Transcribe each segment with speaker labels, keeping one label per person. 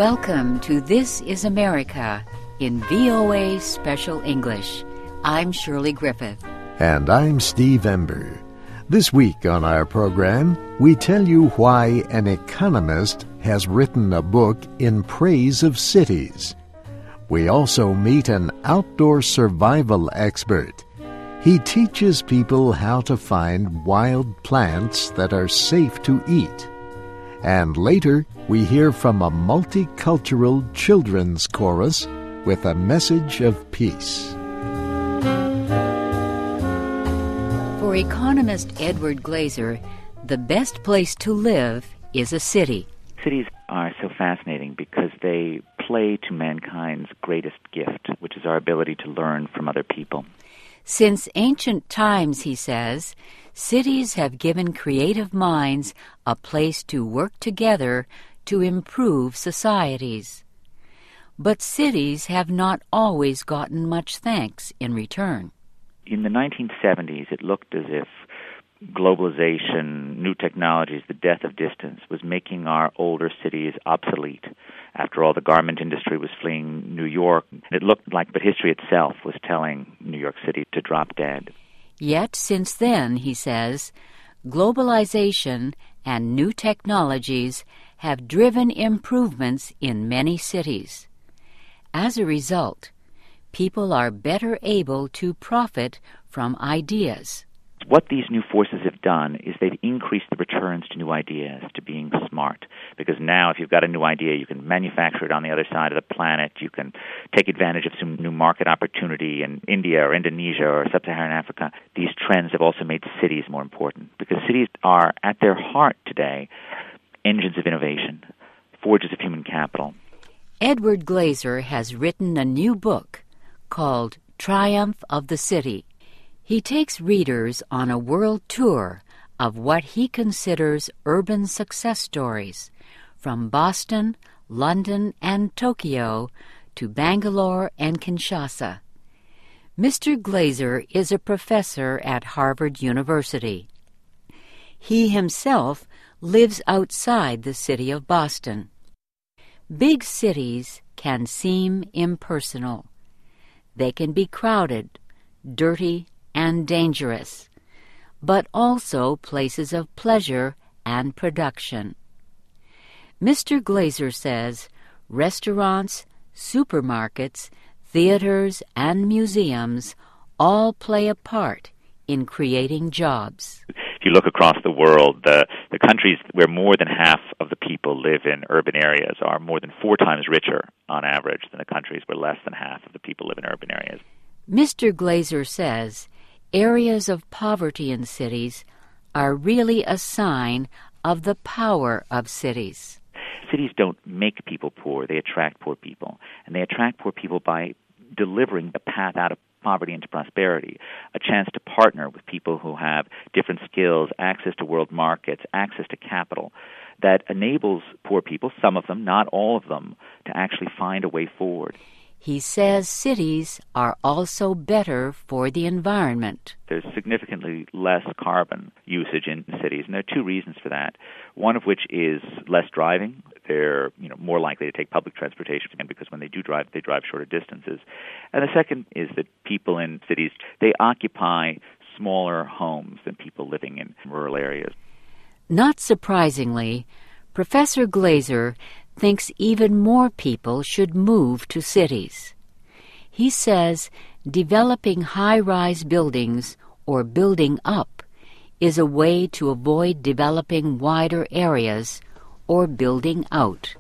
Speaker 1: Welcome to This is America in VOA Special English. I'm Shirley Griffith.
Speaker 2: And I'm Steve Ember. This week on our program, we tell you why an economist has written a book in praise of cities. We also meet an outdoor survival expert. He teaches people how to find wild plants that are safe to eat. And later, we hear from a multicultural children's chorus with a message of peace.
Speaker 1: For economist Edward Glaeser, the best place to live is a city.
Speaker 3: Cities are so fascinating because they play to mankind's greatest gift, which is our ability to learn from other people.
Speaker 1: Since ancient times, he says, cities have given creative minds a place to work together to improve societies. But cities have not always gotten much thanks in return.
Speaker 3: In the 1970s, it looked as if globalization, new technologies, the death of distance was making our older cities obsolete. After all, the garment industry was fleeing New York. It looked like, but history itself was telling New York City to drop dead.
Speaker 1: Yet since then, he says, globalization and new technologies have driven improvements in many cities. As a result, people are better able to profit from ideas.
Speaker 3: What these new forces have done is they've increased the returns to new ideas, to being smart. Because now if you've got a new idea, you can manufacture it on the other side of the planet. You can take advantage of some new market opportunity in India or Indonesia or sub-Saharan Africa. These trends have also made cities more important because cities are, at their heart today, engines of innovation, forges of human capital.
Speaker 1: Edward Glaeser has written a new book called Triumph of the City. He takes readers on a world tour of what he considers urban success stories, from Boston, London, and Tokyo to Bangalore and Kinshasa. Mr. Glaeser is a professor at Harvard University. He himself lives outside the city of Boston. Big cities can seem impersonal. They can be crowded, dirty, and dangerous, but also places of pleasure and production. Mr. Glaeser says restaurants, supermarkets, theaters, and museums all play a part in creating jobs.
Speaker 3: If you look across the world, the countries where more than half of the people live in urban areas are more than 4 times richer on average than the countries where less than half of the people live in urban areas.
Speaker 1: Mr. Glaeser says areas of poverty in cities are really a sign of the power of cities.
Speaker 3: Cities don't make people poor, they attract poor people. And they attract poor people by delivering the path out of poverty into prosperity, a chance to partner with people who have different skills, access to world markets, access to capital, that enables poor people, some of them, not all of them, to actually find a way forward.
Speaker 1: He says cities are also better for the environment.
Speaker 3: There's significantly less carbon usage in cities, and there are 2 reasons for that. One of which is less driving. They're more likely to take public transportation because when they do drive, they drive shorter distances. And the second is that people in cities, they occupy smaller homes than people living in rural areas.
Speaker 1: Not surprisingly, Professor Glaeser thinks even more people should move to cities. He says developing high-rise buildings or building up is a way to avoid developing wider areas or building out.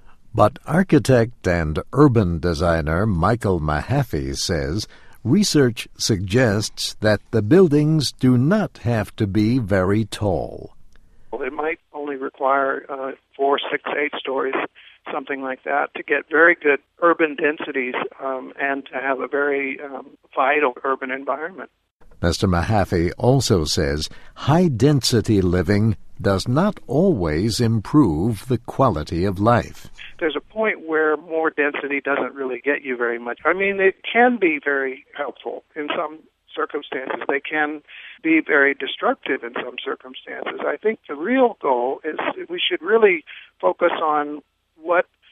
Speaker 2: But architect and urban designer Michael Mahaffey says research suggests that the buildings do not have to be very tall.
Speaker 4: Well, it might only require 4, 6, 8 stories, something like that, to get very good urban densities and to have a very vital urban environment.
Speaker 2: Mr. Mahaffey also says high-density living does not always improve the quality of life.
Speaker 4: There's a point where more density doesn't really get you very much. I mean, it can be very helpful in some circumstances. They can be very destructive in some circumstances. I think the real goal is we should really focus on what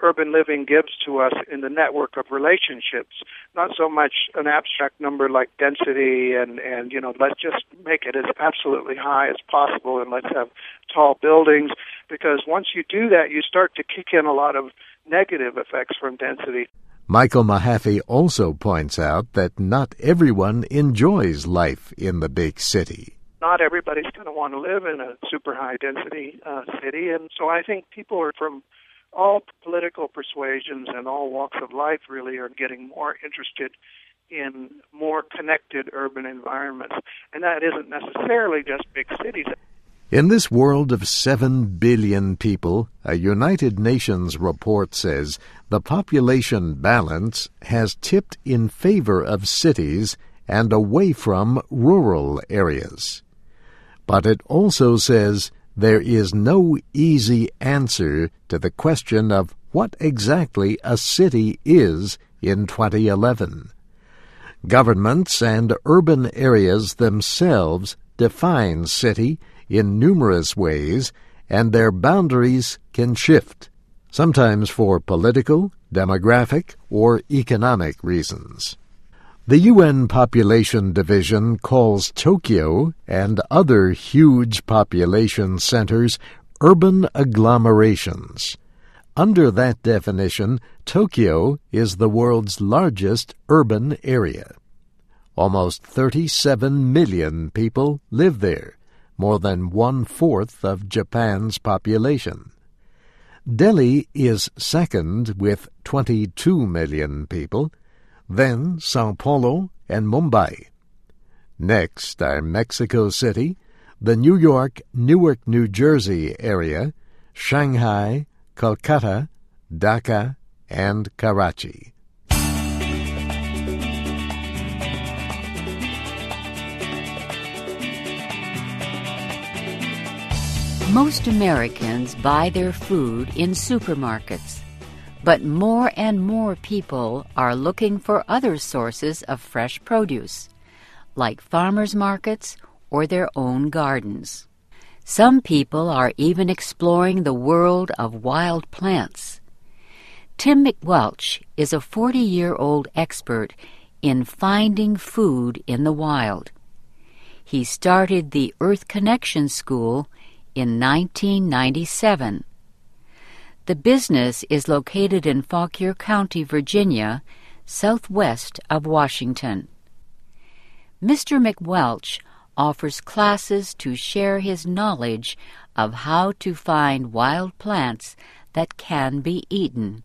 Speaker 4: urban living gives to us in the network of relationships, not so much an abstract number like density and let's just make it as absolutely high as possible and let's have tall buildings, because once you do that, you start to kick in a lot of negative effects from density.
Speaker 2: Michael Mahaffey also points out that not everyone enjoys life in the big city.
Speaker 4: Not everybody's going to want to live in a super high density city, and so I think people are from all political persuasions and all walks of life really are getting more interested in more connected urban environments, and that isn't necessarily just big cities.
Speaker 2: In this world of 7 billion people, a United Nations report says the population balance has tipped in favor of cities and away from rural areas. But it also says there is no easy answer to the question of what exactly a city is in 2011. Governments and urban areas themselves define city in numerous ways, and their boundaries can shift, sometimes for political, demographic, or economic reasons. The UN Population Division calls Tokyo and other huge population centers urban agglomerations. Under that definition, Tokyo is the world's largest urban area. Almost 37 million people live there, more than 1/4 of Japan's population. Delhi is second with 22 million people, then Sao Paulo and Mumbai. Next are Mexico City, the New York, Newark, New Jersey area, Shanghai, Kolkata, Dhaka, and Karachi.
Speaker 1: Most Americans buy their food in supermarkets, but more and more people are looking for other sources of fresh produce, like farmers' markets or their own gardens. Some people are even exploring the world of wild plants. Tim McWelch is a 40-year-old expert in finding food in the wild. He started the Earth Connection School in 1997. The business is located in Fauquier County, Virginia, southwest of Washington. Mr. McWelch offers classes to share his knowledge of how to find wild plants that can be eaten.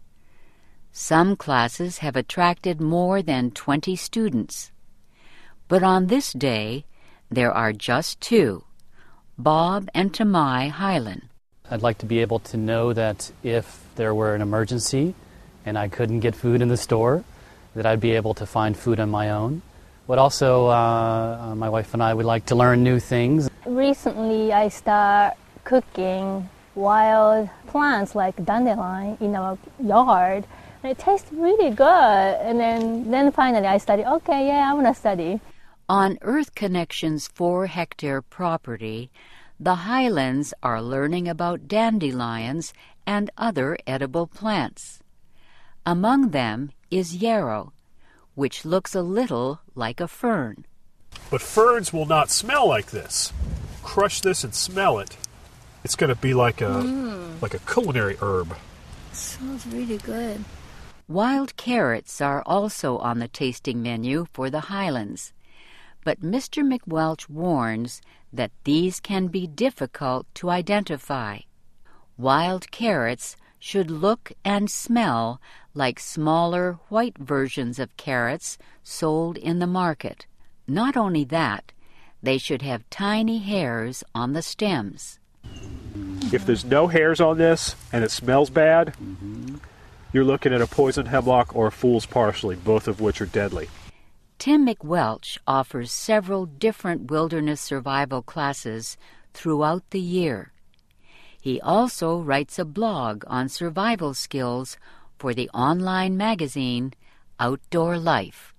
Speaker 1: Some classes have attracted more than 20 students. But on this day, there are just 2, Bob and Tamai Hyland.
Speaker 5: I'd like to be able to know that if there were an emergency and I couldn't get food in the store, that I'd be able to find food on my own. But also, my wife and I would like to learn new things.
Speaker 6: Recently, I started cooking wild plants like dandelion in our yard. And it tastes really good. And then finally I studied, I want to study.
Speaker 1: On Earth Connection's 4-hectare property, the Highlands are learning about dandelions and other edible plants. Among them is yarrow, which looks a little like a fern.
Speaker 7: But ferns will not smell like this. Crush this and smell it. It's going to be like a culinary herb.
Speaker 6: Smells really good.
Speaker 1: Wild carrots are also on the tasting menu for the Highlands, but Mr. McWelch warns that these can be difficult to identify. Wild carrots should look and smell like smaller white versions of carrots sold in the market. Not only that, they should have tiny hairs on the stems.
Speaker 7: If there's no hairs on this and it smells bad, you're looking at a poison hemlock or a fool's parsley, both of which are deadly.
Speaker 1: Tim McWelch offers several different wilderness survival classes throughout the year. He also writes a blog on survival skills for the online magazine Outdoor Life.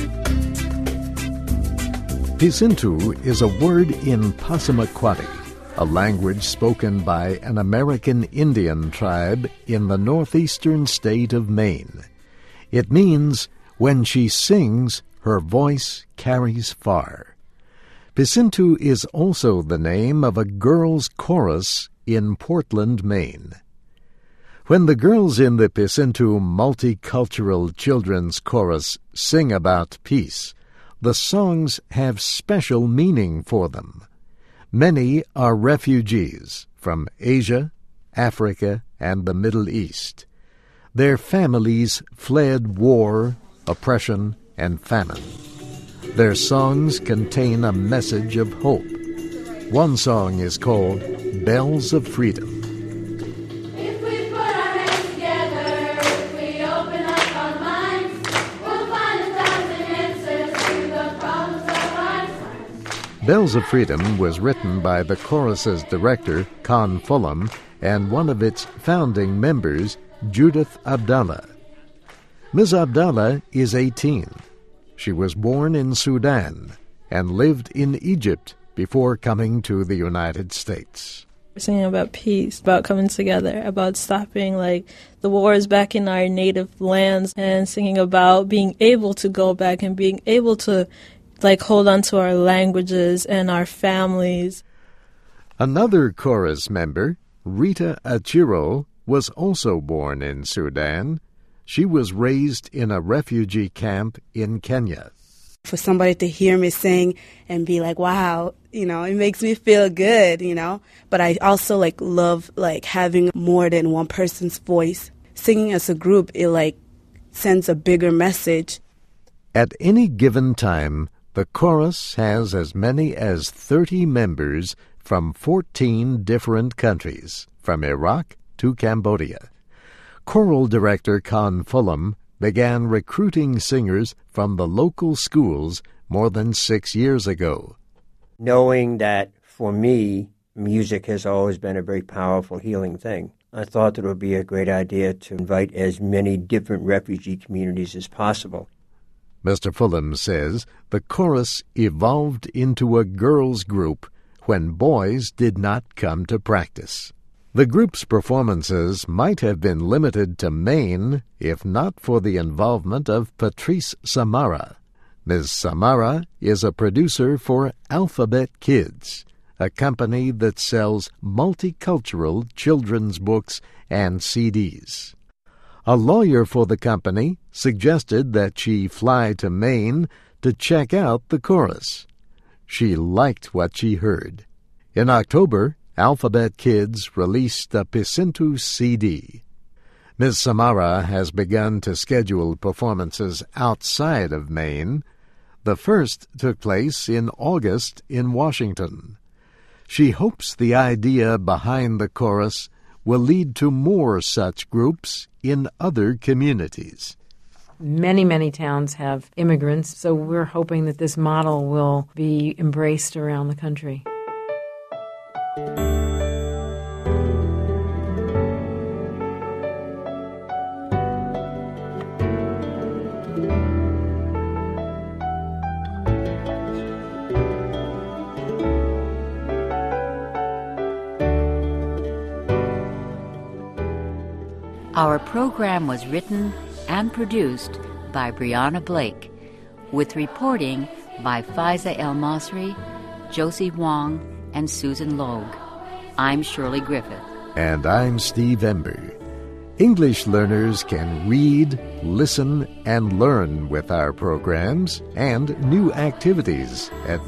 Speaker 2: Pisintu is a word in Passamaquoddy, a language spoken by an American Indian tribe in the northeastern state of Maine. It means, when she sings, her voice carries far. Pisintu is also the name of a girls' chorus in Portland, Maine. When the girls in the Pisintu Multicultural Children's Chorus sing about peace, the songs have special meaning for them. Many are refugees from Asia, Africa, and the Middle East. Their families fled war, oppression, and famine. Their songs contain a message of hope. One song is called Bells of Freedom. Bells of Freedom was written by the chorus's director, Con Fulham, and one of its founding members, Judith Abdallah. Ms. Abdallah is 18. She was born in Sudan and lived in Egypt before coming to the United States.
Speaker 8: We're singing about peace, about coming together, about stopping the wars back in our native lands, and singing about being able to go back and being able to hold on to our languages and our families.
Speaker 2: Another chorus member, Rita Achiro, was also born in Sudan. She was raised in a refugee camp in Kenya.
Speaker 9: For somebody to hear me sing and be like, wow, it makes me feel good, But I also love having more than one person's voice. Singing as a group, it sends a bigger message.
Speaker 2: At any given time, the chorus has as many as 30 members from 14 different countries, from Iraq to Cambodia. Choral director Con Fulham began recruiting singers from the local schools more than 6 years ago.
Speaker 10: Knowing that, for me, music has always been a very powerful healing thing, I thought that it would be a great idea to invite as many different refugee communities as possible.
Speaker 2: Mr. Fulham says the chorus evolved into a girls' group when boys did not come to practice. The group's performances might have been limited to Maine if not for the involvement of Patrice Samara. Ms. Samara is a producer for Alphabet Kids, a company that sells multicultural children's books and CDs. A lawyer for the company suggested that she fly to Maine to check out the chorus. She liked what she heard. In October, Alphabet Kids released a Pisintu CD. Ms. Samara has begun to schedule performances outside of Maine. The first took place in August in Washington. She hopes the idea behind the chorus will lead to more such groups in other communities.
Speaker 11: Many, many towns have immigrants, so we're hoping that this model will be embraced around the country.
Speaker 1: Our program was written and produced by Brianna Blake, with reporting by Faiza El-Masri, Josie Wong, and Susan Logue. I'm Shirley Griffith.
Speaker 2: And I'm Steve Ember. English learners can read, listen, and learn with our programs and new activities at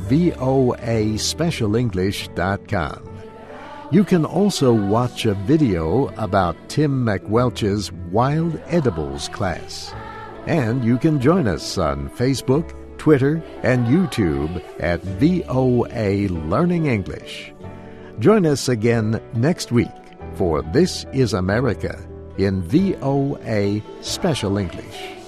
Speaker 2: voaspecialenglish.com. You can also watch a video about Tim McWelch's Wild Edibles class. And you can join us on Facebook, Twitter, and YouTube at VOA Learning English. Join us again next week for This is America in VOA Special English.